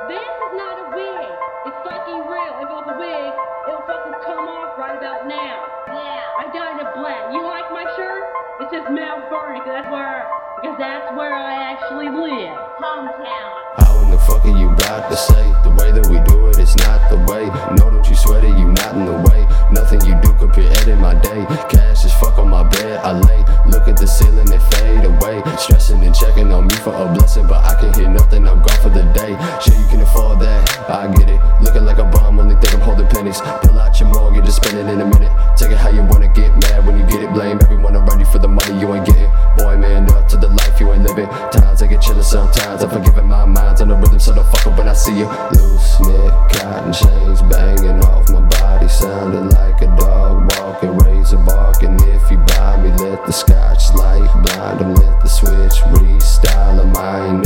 This is not a wig. It's fucking real. If it was a wig, it'll fucking come off right about now. Yeah. I dyed it black. You like my shirt? It says Mount Vernon, because that's where I actually live. Hometown. How in the fuck are you about to say? The way that we do it, it's not the way. No, don't you sweat it, you not in the way. Nothing you do could be ending my day. Cash is fuck on my bed, I lay. Look at the ceiling, it fade away. Stressing and checking on me for a blessing, but I can hear nothing, I'm gone for the day. Sure you can afford that, I get it. Looking like a bum, only think I'm holding pennies. Pull out your mortgage, just spend it in a minute. Take it how you wanna, get mad when you get it. Blame everyone around you for the money you ain't getting. Boy, man, up to the life you ain't living. Times I get chillin' sometimes, I'm forgiving my mind's on the rhythm, so don't fuck up when I see you. Loose knit, cotton chains banging off my body, sounding like a dog walking, razor barking. If you buy me, let the scotch light blind 'em, let the switch restyle 'em. I ain't